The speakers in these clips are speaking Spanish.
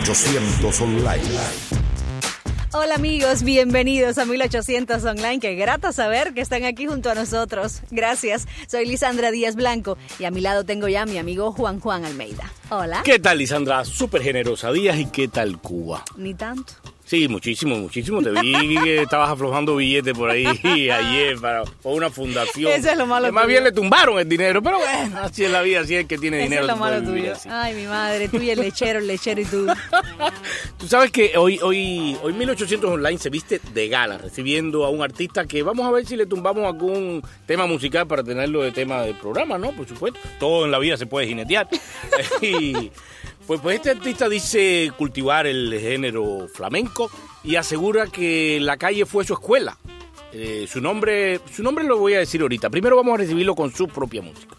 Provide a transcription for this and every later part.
1800 Online. Hola amigos, bienvenidos a 1800 Online. Qué grato saber que están aquí junto a nosotros. Gracias. Soy Lisandra Díaz Blanco y a mi lado tengo ya a mi amigo Juan Almeida. Hola. ¿Qué tal, Lisandra? Súper generosa Díaz. ¿Y qué tal Cuba? Ni tanto. Sí, muchísimo. Te vi que estabas aflojando billetes por ahí ayer para una fundación. Eso es lo malo tuyo. Más bien le tumbaron el dinero, pero bueno, así es la vida, así es que tiene dinero. Eso es lo malo tuyo. Ay, mi madre, tú y el lechero y tú. Tú sabes que hoy 1800 Online se viste de gala, recibiendo a un artista que vamos a ver si le tumbamos algún tema musical para tenerlo de tema del programa, ¿no? Por supuesto, todo en la vida se puede jinetear. Y pues este artista dice cultivar el género flamenco y asegura que la calle fue su escuela. Su nombre lo voy a decir ahorita. Primero vamos a recibirlo con su propia música.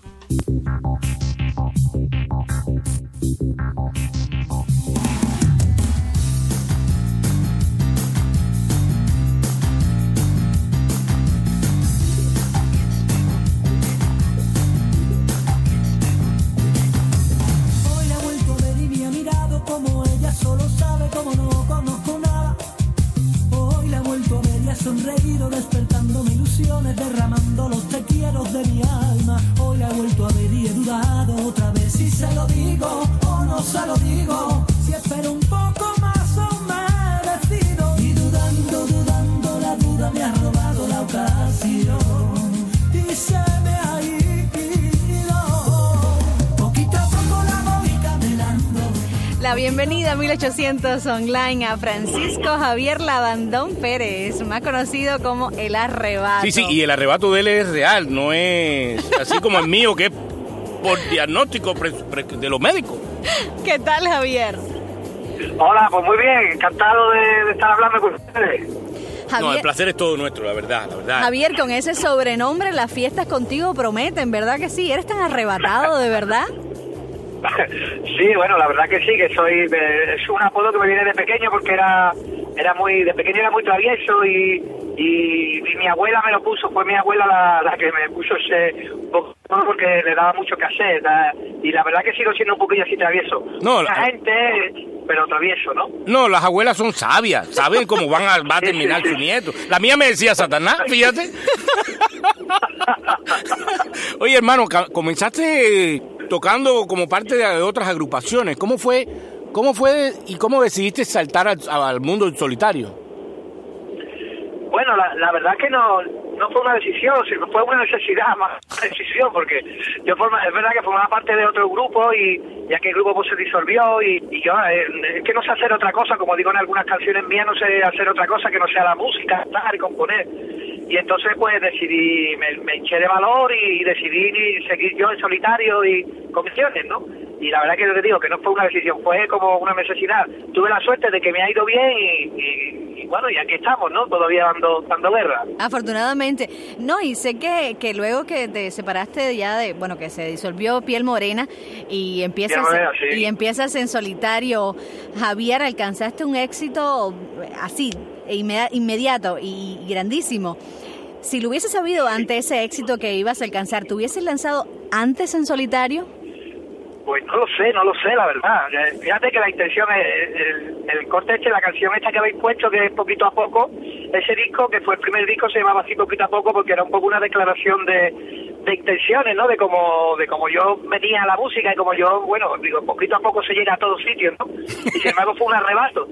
Sonreído, despertando mis ilusiones, derramando los te quiero de mi alma. Hoy la he vuelto a ver y he dudado otra vez si se lo digo o no se lo digo. Si espero un poco más o me decido. Y dudando, la duda me ha robado la ocasión y se me ha ido. Poquito a poco la voy caminando. La bienvenida a 1800 Online a Francisco Javier Lavandón Pérez, más conocido como El Arrebato. Sí, y el arrebato de él es real, no es así como el mío, que es por diagnóstico de los médicos. ¿Qué tal, Javier? Hola, pues muy bien, encantado de estar hablando con ustedes. Javier, no, el placer es todo nuestro, la verdad. Javier, con ese sobrenombre, las fiestas contigo prometen, ¿verdad que sí? ¿Eres tan arrebatado, de verdad? Sí, bueno, la verdad que sí, que soy, es un apodo que me viene de pequeño porque de pequeño era muy travieso y mi abuela me lo puso, fue mi abuela la que me puso ese poco porque le daba mucho que hacer, y la verdad que sigo siendo un poquillo así travieso. No, la gente, pero travieso, ¿no? No, las abuelas son sabias, saben cómo va a terminar su nieto. La mía me decía Satanás, fíjate. Oye, hermano, comenzaste tocando como parte de otras agrupaciones. ¿Cómo fue y cómo decidiste saltar al mundo del solitario? Bueno, la verdad que no fue una decisión, sino fue una necesidad más una decisión, porque es verdad que formaba parte de otro grupo y aquel grupo pues se disolvió y yo es que no sé hacer otra cosa, como digo en algunas canciones mías, no sé hacer otra cosa que no sea la música, cantar y componer. Y entonces pues decidí, me hinché de valor y decidí seguir yo en solitario y con misiones, ¿no? Y la verdad que yo te digo que no fue una decisión, fue como una necesidad. Tuve la suerte de que me ha ido bien y bueno, y aquí estamos, ¿no? Todavía dando guerra. Afortunadamente. No, y sé que luego que te separaste ya que se disolvió Piel Morena y empiezas en solitario, Javier, alcanzaste un éxito así, inmediato y grandísimo. Si lo hubieses sabido antes ese éxito que ibas a alcanzar, ¿te hubieses lanzado antes en solitario? Pues no lo sé, la verdad. Fíjate que la intención es el corte la canción esta que habéis puesto, que es Poquito a Poco, ese disco, que fue el primer disco, se llamaba así Poquito a Poco, porque era un poco una declaración de intenciones, ¿no? De cómo yo venía a la música y como yo, bueno, digo, poquito a poco se llega a todos sitios, ¿no? Y sin embargo fue un arrebato,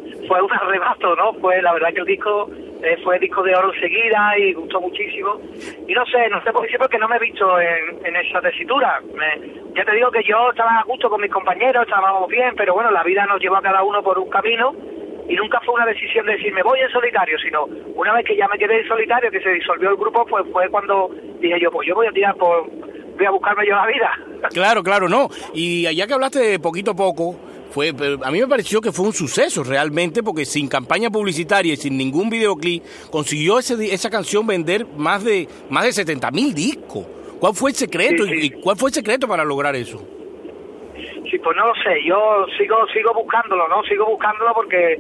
¿no? Fue la verdad que el disco fue disco de oro enseguida y gustó muchísimo. Y no sé por qué, porque no me he visto en esa tesitura. Ya te digo que yo estaba a gusto con mis compañeros, estábamos bien, pero bueno, la vida nos llevó a cada uno por un camino y nunca fue una decisión de decir me voy en solitario, sino una vez que ya me quedé en solitario, que se disolvió el grupo, pues fue cuando dije yo, pues yo voy a tirar voy a buscarme yo la vida. Claro, no. Y allá que hablaste de Poquito a Poco, a mí me pareció que fue un suceso realmente, porque sin campaña publicitaria y sin ningún videoclip consiguió esa canción vender más de 70,000 discos. ¿Cuál fue el secreto? Sí. ¿Y cuál fue el secreto para lograr eso? Sí, pues no lo sé, yo sigo buscándolo, ¿no? Sigo buscándolo porque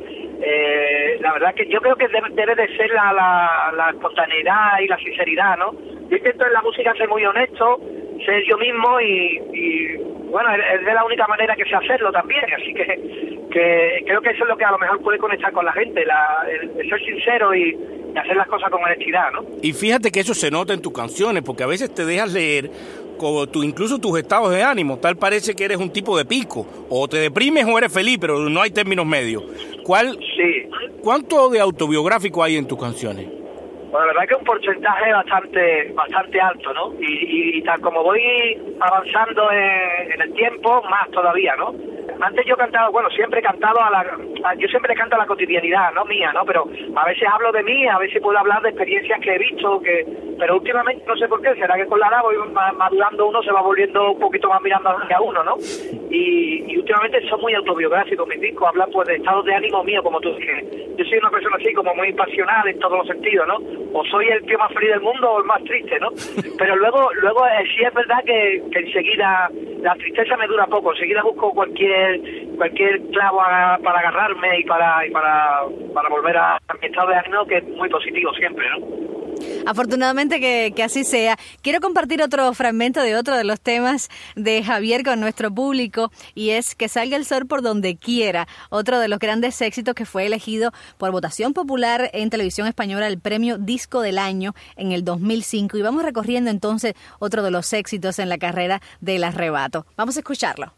la verdad que yo creo que debe de ser la espontaneidad y la sinceridad, ¿no? Yo intento en la música ser muy honesto, ser yo mismo y bueno, es de la única manera que sé hacerlo también, así que que creo que eso es lo que a lo mejor puede conectar con la gente, el ser sincero y hacer las cosas con honestidad, ¿no? Y fíjate que eso se nota en tus canciones, porque a veces te dejas leer como incluso tus estados de ánimo, tal parece que eres un tipo de pico, o te deprimes o eres feliz, pero no hay términos medios. Sí. ¿Cuánto de autobiográfico hay en tus canciones? Bueno, la verdad que es un porcentaje bastante alto, ¿no? Y tal como voy avanzando en el tiempo, más todavía, ¿no? Antes yo cantaba, siempre he cantado yo siempre canto a la cotidianidad, no mía, ¿no? Pero a veces hablo de mí, a veces puedo hablar de experiencias que he visto, pero últimamente no sé por qué, será que con la edad voy madurando, uno se va volviendo un poquito más mirando hacia uno, ¿no? Y últimamente son muy autobiográficos mis discos, hablan pues de estados de ánimo mío, como tú dices. Yo soy una persona así como muy pasional en todos los sentidos, ¿no? O soy el tío más feliz del mundo o el más triste, ¿no? Pero luego sí es verdad que enseguida la tristeza me dura poco, enseguida busco cualquier clavo para agarrarme y para volver a mi estado de ánimo, que es muy positivo siempre, ¿no? Afortunadamente que así sea. Quiero compartir otro fragmento de otro de los temas de Javier con nuestro público, y es Que salga el sol por donde quiera, otro de los grandes éxitos que fue elegido por votación popular en Televisión Española el premio Disco del Año en el 2005, y vamos recorriendo entonces otro de los éxitos en la carrera del Arrebato. Vamos a escucharlo.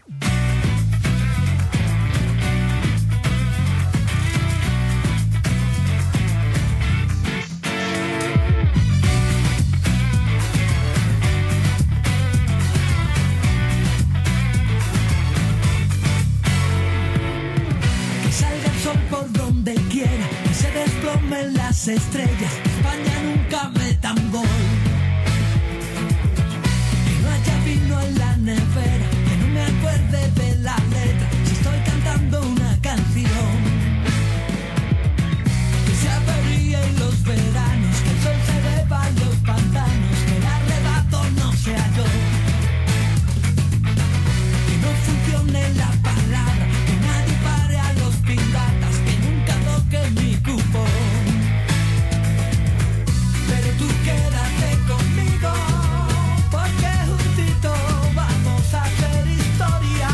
Las estrellas, España nunca meta un gol. Que no haya vino en la nevera, que no me acuerde de la letra si estoy cantando una canción. Que se averíen los veranos, que el sol se beba en los pantanos, que el arrebato no sea yo. Que no funcione la palabra, que nadie pare a los piratas, que nunca toque mi cupón. Quédate conmigo, porque juntito vamos a hacer historia.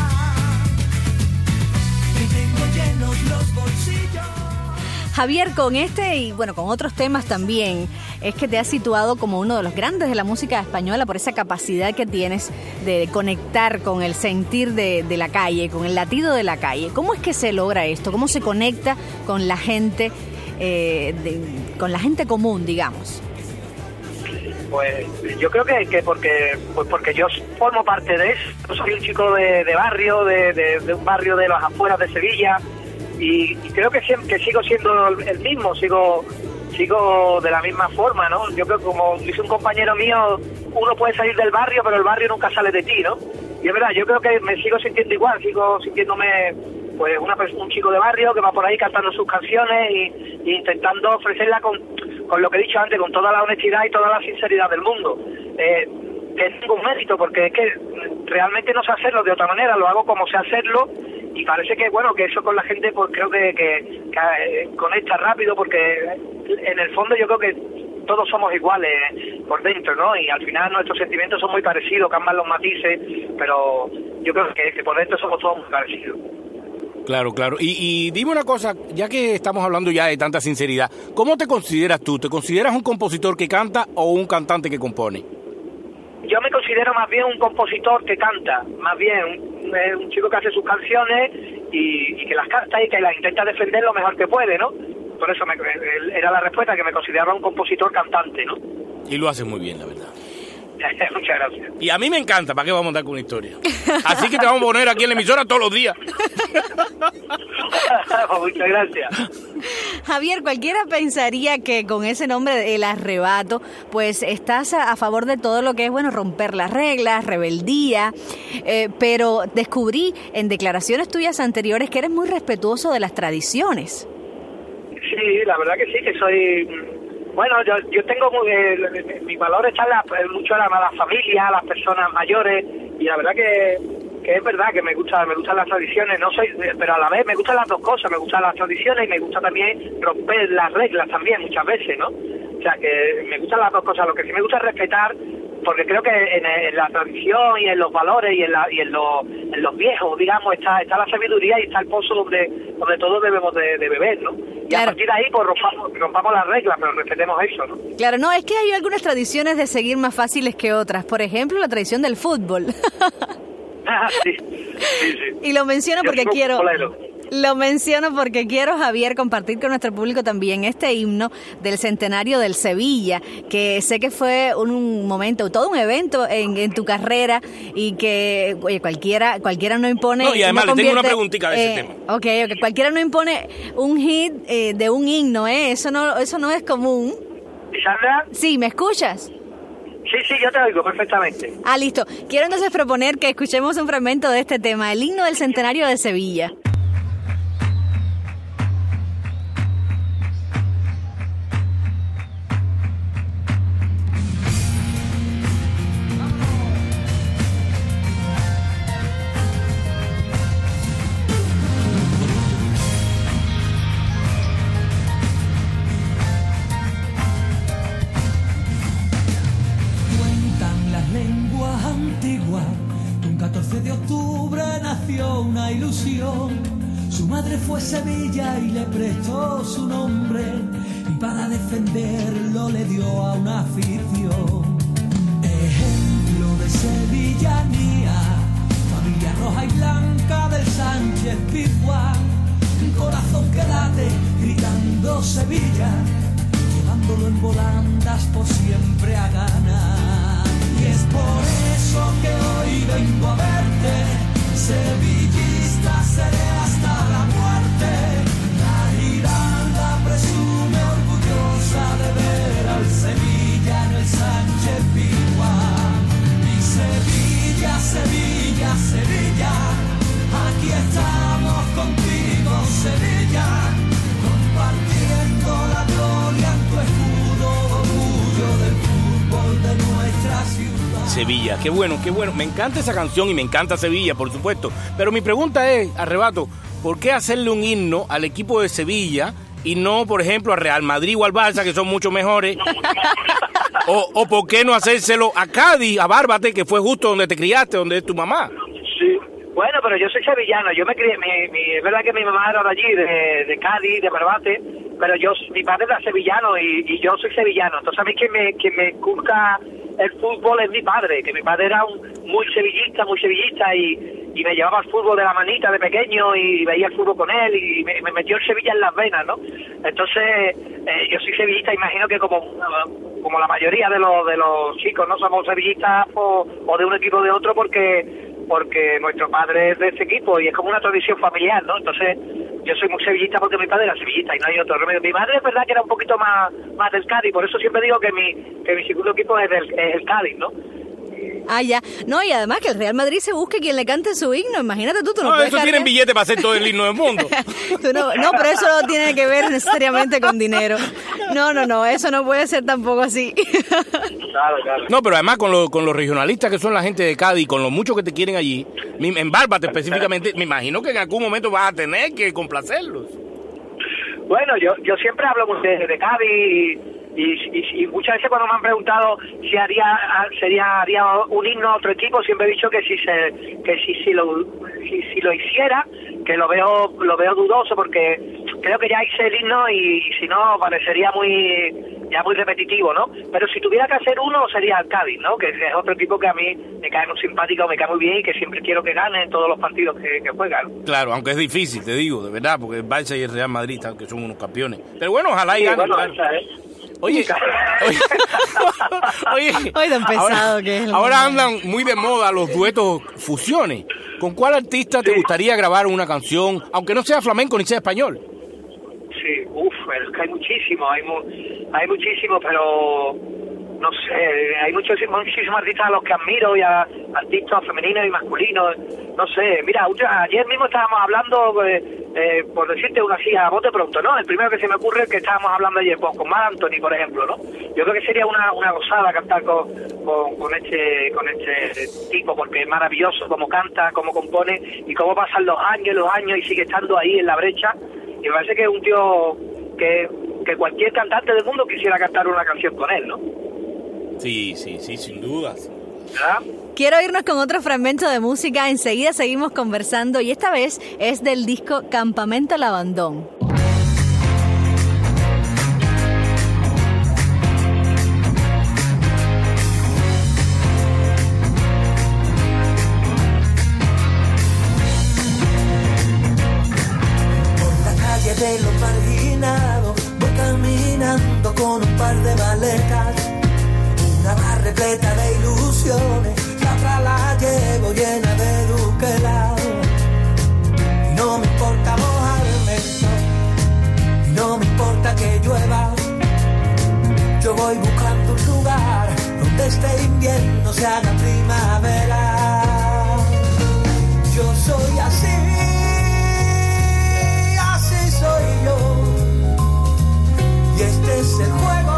Que tengo llenos los bolsillos. Javier, con este y con otros temas también, es que te has situado como uno de los grandes de la música española por esa capacidad que tienes de conectar con el sentir de la calle, con el latido de la calle. ¿Cómo es que se logra esto? ¿Cómo se conecta con la gente, con la gente común, digamos? Pues yo creo que porque yo formo parte de eso. Yo soy un chico de barrio, de un barrio de las afueras de Sevilla, y creo que sigo siendo el mismo, sigo de la misma forma, ¿no? Yo creo que, como dice un compañero mío, uno puede salir del barrio, pero el barrio nunca sale de ti, ¿no? Y es verdad, yo creo que me sigo sintiendo igual, sigo sintiéndome pues un chico de barrio que va por ahí cantando sus canciones y intentando ofrecerla con lo que he dicho antes, con toda la honestidad y toda la sinceridad del mundo. Que es ningún mérito, porque es que realmente no sé hacerlo de otra manera, lo hago como sé hacerlo, y parece que que eso con la gente pues creo que conecta rápido, porque en el fondo yo creo que todos somos iguales por dentro, ¿no? Y al final nuestros sentimientos son muy parecidos, cambian los matices, pero yo creo que por dentro somos todos muy parecidos. Claro. Y dime una cosa, ya que estamos hablando ya de tanta sinceridad, ¿cómo te consideras tú? ¿Te consideras un compositor que canta o un cantante que compone? Yo me considero más bien un compositor que canta, más bien un chico que hace sus canciones y que las canta y que las intenta defender lo mejor que puede, ¿no? Por eso era la respuesta, que me consideraba un compositor cantante, ¿no? Y lo haces muy bien, la verdad. Muchas gracias. Y a mí me encanta, ¿para qué vamos a andar con una historia? Así que te vamos a poner aquí en la emisora todos los días. Muchas gracias. Javier, cualquiera pensaría que con ese nombre, El Arrebato, pues estás a favor de todo lo que es, romper las reglas, rebeldía, pero descubrí en declaraciones tuyas anteriores que eres muy respetuoso de las tradiciones. Sí, la verdad que sí, que soy... Bueno, yo tengo mi valor está mucho en la familia, las personas mayores, y la verdad que es verdad que me gustan las tradiciones, pero a la vez me gustan las dos cosas, me gustan las tradiciones y me gusta también romper las reglas también muchas veces, ¿no? O sea, que me gustan las dos cosas. Lo que sí me gusta es respetar porque creo que en la tradición y en los valores y en los viejos, digamos, está la sabiduría y está el pozo donde todos debemos de beber, ¿no? Y claro, a partir de ahí pues rompamos las reglas, pero respetemos eso, ¿no? Claro, no, es que hay algunas tradiciones de seguir más fáciles que otras. Por ejemplo, la tradición del fútbol. Sí. Y lo menciono porque quiero, Javier, compartir con nuestro público también este himno del centenario del Sevilla, que sé que fue un momento, todo un evento en tu carrera y que, oye, cualquiera no impone... No, y además le tengo una preguntita de ese tema. Ok, cualquiera no impone un hit de un himno, eso no es común. ¿Sandra? Sí, ¿me escuchas? Sí, yo te oigo perfectamente. Listo. Quiero entonces proponer que escuchemos un fragmento de este tema, el himno del centenario de Sevilla. Su madre fue Sevilla y le prestó su nombre, y para defenderlo le dio a una afición. Ejemplo de sevillanía, familia roja y blanca del Sánchez Pizjuán, un corazón que late gritando Sevilla, llevándolo en volandas por siempre a ganar. Y es por eso que hoy vengo a verte, sevillista seré hasta la muerte. La Giralda presume orgullosa de ver al Sevilla en el Sánchez Pizjuán. Y Sevilla, Sevilla, Sevilla, aquí estamos contigo, Sevilla, compartiendo la gloria en tu escudo, orgullo del fútbol de nuestra ciudad. Sevilla, qué bueno, me encanta esa canción y me encanta Sevilla, por supuesto, pero mi pregunta es, Arrebato, ¿por qué hacerle un himno al equipo de Sevilla y no, por ejemplo, a Real Madrid o al Barça, que son mucho mejores? o ¿por qué no hacérselo a Cádiz, a Bárbate, que fue justo donde te criaste, donde es tu mamá? Sí, bueno, pero yo soy sevillano, yo me crié, es verdad que mi mamá era de allí, de Cádiz, de Bárbate, pero mi padre era sevillano y yo soy sevillano, entonces a mí quien me inculca el fútbol es mi padre, que mi padre era muy sevillista y me llevaba al fútbol de la manita de pequeño y veía el fútbol con él y me metió el Sevilla en las venas, ¿no? Entonces yo soy sevillista, imagino que como la mayoría de los chicos no somos sevillistas o de un equipo o de otro porque nuestro padre es de ese equipo y es como una tradición familiar, ¿no? Entonces yo soy muy sevillista porque mi padre era sevillista y no hay otro remedio. Mi madre es verdad que era un poquito más del Cádiz, por eso siempre digo que mi segundo equipo es el Cádiz, ¿no? Ya. No, y además que el Real Madrid se busque quien le cante su himno. Imagínate tú no puedes eso tienen billete para hacer todo el himno del mundo. No, pero eso no tiene que ver necesariamente con dinero. No, eso no puede ser tampoco así. Claro. No, pero además con los regionalistas que son la gente de Cádiz, con los muchos que te quieren allí, en Bárbate específicamente, me imagino que en algún momento vas a tener que complacerlos. Bueno, yo siempre hablo de Cádiz y muchas veces cuando me han preguntado si haría un himno a otro equipo, siempre he dicho que si lo hiciera, que lo veo dudoso porque creo que ya hice el himno y si no parecería muy repetitivo, ¿no? Pero si tuviera que hacer uno sería el Cádiz, ¿no? Que es otro equipo que a mí me cae muy simpático, me cae muy bien y que siempre quiero que gane en todos los partidos que juegan. Claro, aunque es difícil, te digo, de verdad, porque el Barça y el Real Madrid que son unos campeones. Pero bueno, ojalá y ganen. Bueno, claro. Oye, tan pesado que es. Ahora andan muy de moda los duetos fusiones. ¿Con cuál artista te gustaría grabar una canción, aunque no sea flamenco ni sea español? Sí, es que hay muchísimos, pero no sé, hay muchísimos artistas a los que admiro y a artistas femeninos y masculinos, no sé, mira, ayer mismo estábamos hablando, por decirte una así a bote pronto, ¿no? El primero que se me ocurre es que estábamos hablando ayer con Marc Anthony, por ejemplo, ¿no? Yo creo que sería una gozada cantar con este tipo, porque es maravilloso cómo canta, cómo compone y cómo pasan los años y sigue estando ahí en la brecha, y me parece que es un tío que cualquier cantante del mundo quisiera cantar una canción con él, ¿no? Sí, sin dudas. ¿verdad? Quiero irnos con otro fragmento de música, enseguida seguimos conversando y esta vez es del disco Campamento al Abandón. De los marginados voy caminando con un par de maletas, una más repleta de ilusiones, la otra la llevo llena de duquela. Y no me importa mojarme, y no me importa que llueva, yo voy buscando un lugar donde este invierno se haga primavera. Yo soy así, soy yo, y este es el juego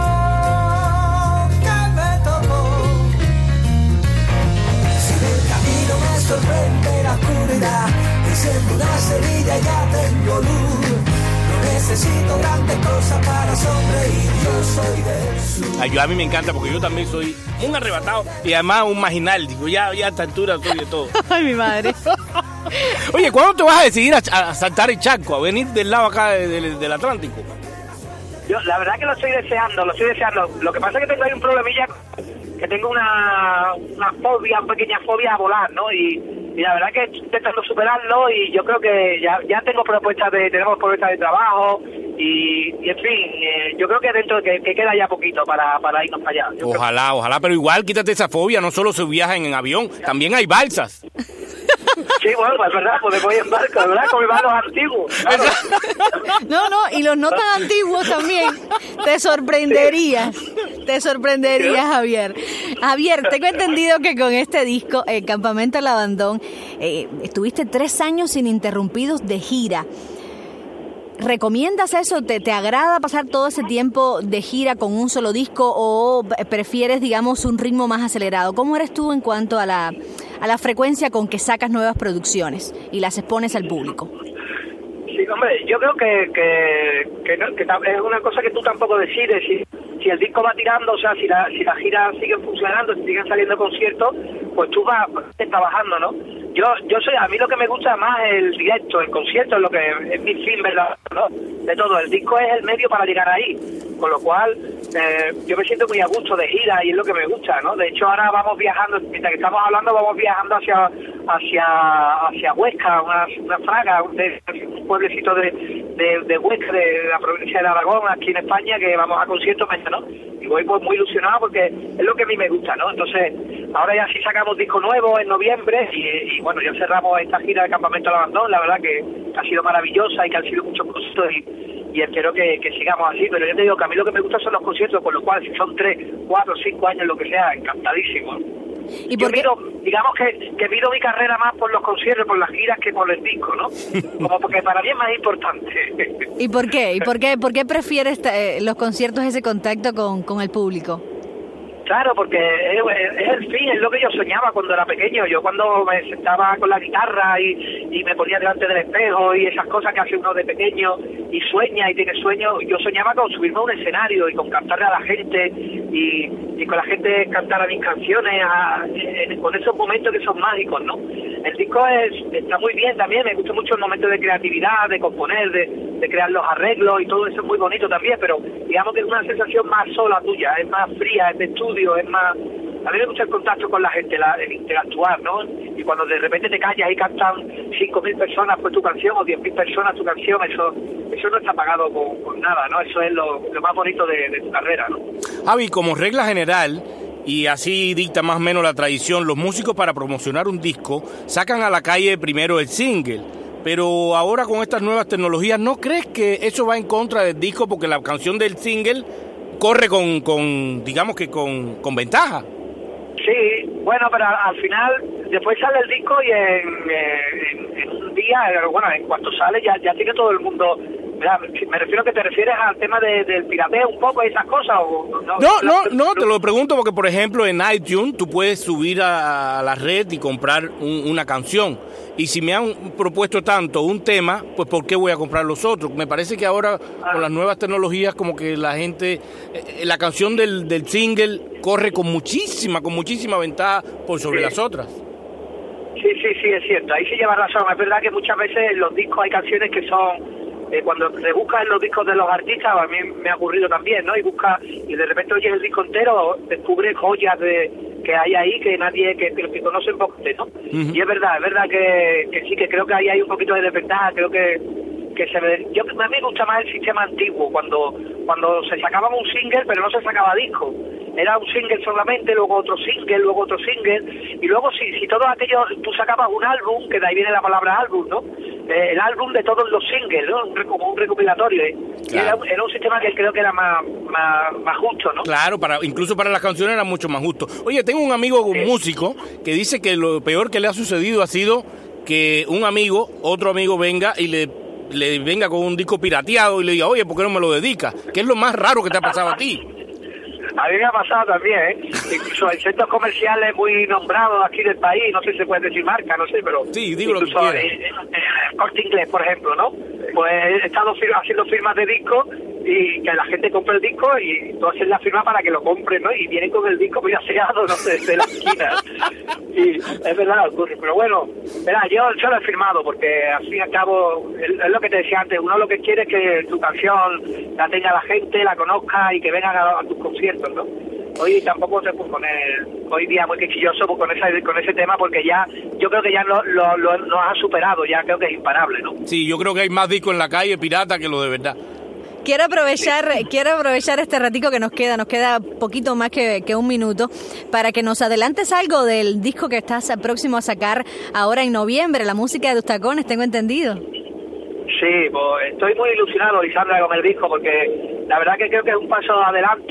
que me tocó. Si en el camino me sorprende la oscuridad, enciendo una cerilla y ya tengo luz. No necesito grandes cosas para sonreír, yo soy del sur. Ay, a mí me encanta porque yo también soy un arrebatado y además un marginal. Digo, ya a esta altura soy de todo. Ay, mi madre. Oye, ¿cuándo te vas a decidir a saltar el charco, a venir del lado acá del Atlántico? Yo la verdad que lo estoy deseando. Lo que pasa es que tengo ahí un problemilla, que tengo una fobia, una pequeña fobia a volar, ¿no? Y la verdad que estoy intentando superarlo y yo creo que ya tenemos propuestas de trabajo y en fin, yo creo que dentro que queda ya poquito para irnos para allá. Ojalá, pero igual quítate esa fobia, no solo se viaja en avión, también hay balsas. Sí, bueno, es verdad, porque voy en barco, ¿verdad? Con mis barcos antiguos. Claro. No, y los no tan antiguos también. Te sorprenderías, Javier. Javier, tengo entendido que con este disco, Campamento al Abandón, estuviste 3 años ininterrumpidos de gira. ¿Recomiendas eso? ¿Te agrada pasar todo ese tiempo de gira con un solo disco o prefieres, digamos, un ritmo más acelerado? ¿Cómo eres tú en cuanto a la frecuencia con que sacas nuevas producciones y las expones al público? Sí, hombre, yo creo que es una cosa que tú tampoco decides. Si el disco va tirando, o sea, si la gira sigue funcionando, si siguen saliendo conciertos, pues tú vas trabajando, ¿no? Yo soy, a mí lo que me gusta más es el directo, el concierto, es lo que es mi fin, ¿verdad? ¿No? De todo, el disco es el medio para llegar ahí, con lo cual yo me siento muy a gusto de gira y es lo que me gusta, ¿no? De hecho, ahora vamos viajando, mientras que estamos hablando, vamos viajando hacia Huesca, una fraga, un pueblecito de Huesca, de la provincia de Aragón, aquí en España, que vamos a conciertos, ¿no? Y voy pues muy ilusionado porque es lo que a mí me gusta, ¿no? Entonces, ahora ya sí sacamos disco nuevo en noviembre y bueno, ya cerramos esta gira de Campamento al Abandón, la verdad que ha sido maravillosa y que han sido muchos conciertos y espero que sigamos así, pero yo te digo que a mí lo que me gusta son los conciertos, con lo cual si son 3, 4, 5 años, lo que sea, encantadísimo. ¿Y por qué? Digamos que mido mi carrera más por los conciertos, por las giras que por el disco, ¿no? Como porque para mí es más importante. ¿Y por qué? ¿Por qué prefieres los conciertos, ese contacto con el público? Claro, porque es el fin, es lo que yo soñaba cuando era pequeño. Yo cuando me sentaba con la guitarra y me ponía delante del espejo y esas cosas que hace uno de pequeño y sueña y tiene sueños, yo soñaba con subirme a un escenario y con cantarle a la gente y con la gente cantar a mis canciones, con esos momentos que son mágicos, ¿no? El disco está muy bien también, me gusta mucho el momento de creatividad, de componer, de crear los arreglos y todo eso es muy bonito también, pero digamos que es una sensación más sola tuya, es más fría, es de estudio, es más... A mí me gusta el contacto con la gente, el interactuar, ¿no? Y cuando de repente te callas y cantan 5.000 personas pues tu canción o 10.000 personas tu canción, eso no está pagado con nada, ¿no? Eso es lo más bonito de tu carrera, ¿no? Javi, como regla general, y así dicta más o menos la tradición, los músicos para promocionar un disco sacan a la calle primero el single. Pero ahora con estas nuevas tecnologías, ¿no crees que eso va en contra del disco? Porque la canción del single corre digamos que con ventaja. Sí, bueno, pero al final, después sale el disco y en un día, bueno, en cuanto sale ya tiene todo el mundo Me refiero a que te refieres al tema del pirateo un poco, esas cosas, o no, te lo pregunto porque, por ejemplo, en iTunes tú puedes subir a la red y comprar una canción. Y si me han propuesto tanto un tema, pues ¿por qué voy a comprar los otros? Me parece que ahora con las nuevas tecnologías como que la gente, la canción del single corre con muchísima ventaja por sobre las otras. Sí, es cierto, ahí sí lleva razón. Es verdad que muchas veces en los discos hay canciones que son... cuando te buscas en los discos de los artistas, a mí me ha ocurrido también, ¿no? Y de repente oyes el disco entero, descubres joyas que hay ahí que nadie, que conocen poco, ¿no? Uh-huh. Y es verdad que sí, que creo que ahí hay un poquito de desventaja, creo que se ve... A mí me gusta más el sistema antiguo, cuando se sacaba un single, pero no se sacaba disco. Era un single solamente, luego otro single, y luego si todo aquello, tú sacabas un álbum, que de ahí viene la palabra álbum, ¿no? El álbum de todos los singles, ¿no? Como un recopilatorio, ¿eh? Claro. Era un sistema que creo que era más justo, ¿no? Claro, incluso para las canciones era mucho más justo. Oye, tengo un amigo músico que dice que lo peor que le ha sucedido ha sido que otro amigo venga y le venga con un disco pirateado y le diga, oye, ¿por qué no me lo dedicas? ¿Qué es lo más raro que te ha pasado a ti? A mí me ha pasado también, ¿eh? Incluso en centros comerciales muy nombrados aquí del país, no sé si se puede decir marca, no sé, pero... Sí, digo lo que quieras. Corte Inglés, por ejemplo, ¿no? Pues he estado haciendo firmas de discos y que la gente compre el disco y tú haces la firma para que lo compren, ¿no? Y vienen con el disco muy aseado, no sé, de la esquina. Y es verdad, ocurre. Pero bueno, verá, yo lo he firmado porque al fin y al cabo, es lo que te decía antes, uno lo que quiere es que tu canción la tenga la gente, la conozca y que vengan a tus conciertos, ¿no? Hoy tampoco te puedo poner hoy día muy quisquilloso con ese tema porque ya yo creo que ya lo has superado, ya creo que es imparable, ¿no? Sí, yo creo que hay más discos en la calle pirata que lo de verdad. Quiero aprovechar este ratico que nos queda poquito más que un minuto, para que nos adelantes algo del disco que estás próximo a sacar ahora en noviembre, la música de Tus Tacones, tengo entendido. Sí, pues estoy muy ilusionado, Lisandra, con el disco, porque la verdad que creo que es un paso adelante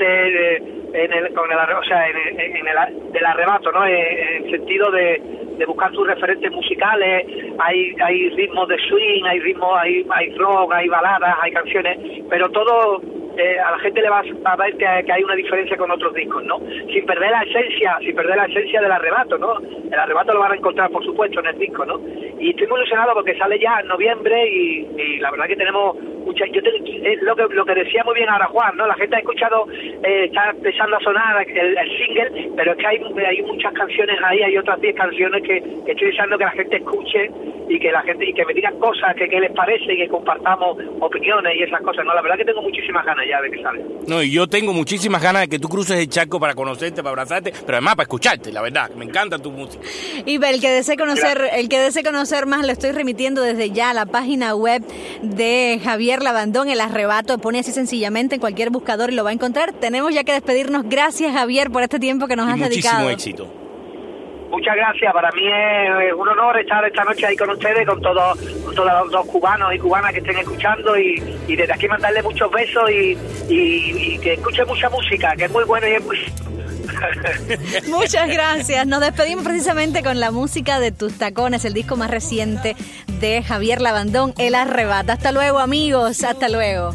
del arrebato, ¿no? En el sentido de buscar tus referentes musicales. Hay ritmos de swing, hay rock, hay baladas, hay canciones, pero todo a la gente le va a ver que hay una diferencia con otros discos, ¿no? Sin perder la esencia del arrebato, ¿no? El arrebato lo van a encontrar, por supuesto, en el disco, ¿no? Y estoy muy ilusionado porque sale ya en noviembre y la verdad que tenemos lo que decía muy bien ahora Juan, ¿no? La gente ha escuchado, está empezando a sonar el single, pero es que hay muchas canciones ahí, hay otras 10 canciones que estoy deseando que la gente escuche y que me digan cosas que les parece y que compartamos opiniones y esas cosas, ¿no? La verdad que tengo muchísimas ganas ya de que salga. No, y yo tengo muchísimas ganas de que tú cruces el charco para conocerte, para abrazarte, pero además para escucharte, la verdad, me encanta tu música. Y el que desee conocer más, lo estoy remitiendo desde ya a la página web de Javier Labandón, El Arrebato, pone así sencillamente en cualquier buscador y lo va a encontrar. Tenemos ya que despedirnos. Gracias, Javier, por este tiempo que nos has dedicado. Muchísimo éxito. Muchas gracias, para mí es un honor estar esta noche ahí con ustedes, con todos los cubanos y cubanas que estén escuchando y desde aquí mandarles muchos besos y que escuchen mucha música, que es muy bueno y es muy... Muchas gracias. Nos despedimos precisamente con la música de Tus Tacones, el disco más reciente de Javier Labandón, El Arrebato. Hasta luego, amigos, hasta luego.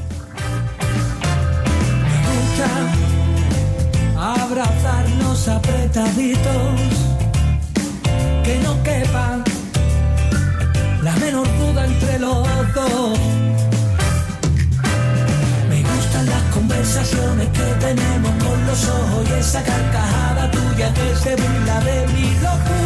Me gusta abrazarnos apretaditos, que no quepa la menor duda entre los dos. Me gustan las conversaciones que tenemos con los ojos y esa carcajada tuya que se burla de mi locura.